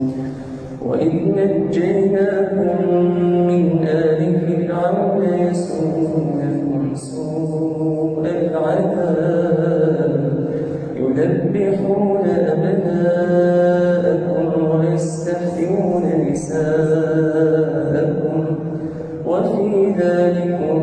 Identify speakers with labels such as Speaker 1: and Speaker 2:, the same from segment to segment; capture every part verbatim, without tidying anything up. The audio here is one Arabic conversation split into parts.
Speaker 1: وإذ نجيناكم من آل فرعون يسومونكم سوء العذاب يذبحون أبناءكم ويستحيون نساءكم وفي ذلكم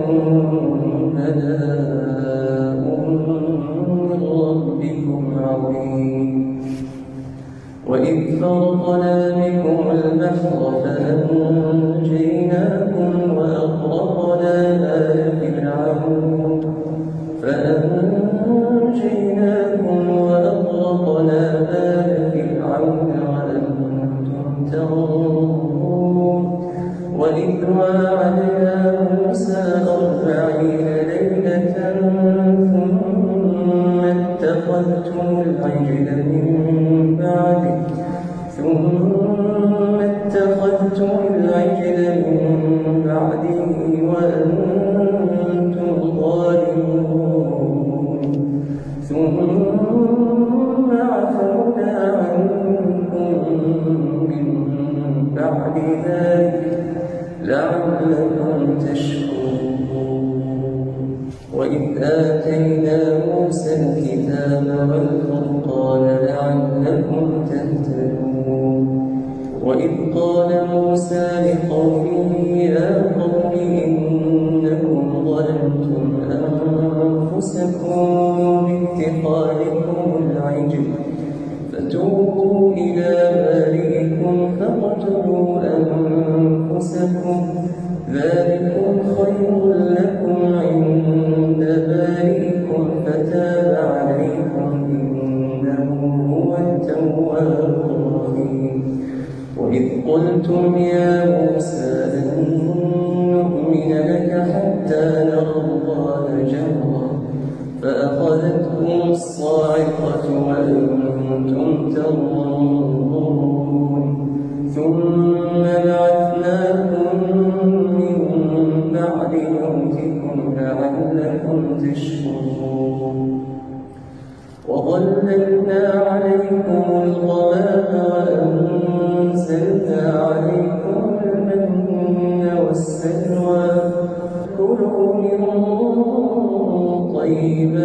Speaker 1: بلاء من ربكم عظيم. وإذ فرقنا بكم البحر فأنجيناكم وأغرقنا آل فرعون فأنجيناكم وأغرقنا آل فرعون وأنتم تنظرون. وإذ واعدنا موسى أربعين ليلة ثم اتخذتم العجل من بعده ثم اتخذتم العجل من بعده وأنتم ظالمون ثم عفونا عنكم من بعد ذلك لعلكم تشكرون. وإذ آتينا موسى الكتاب والفرقان لعلكم تهتدون. وإذ قال موسى لقومه يا قوم إنكم ظلمتم أنفسكم باتخاذكم العجل فتوبوا إلى بارئكم فاقتلوا أنفسكم ذلكم خير لكم عند بارئكم فتاب عليكم إنه هو التواب الرحيم. وإذ قلتم يا موسى لن نؤمن لك حتى نرى الله جهرا فأخذتكم الصاعقة وأنتم تنظرون ثم بعثناكم من بعد موتكم لعلكم تشكرون. وظللنا عليكم الغمام وأنزلنا عليكم المن والسلوى كلوا من طيبات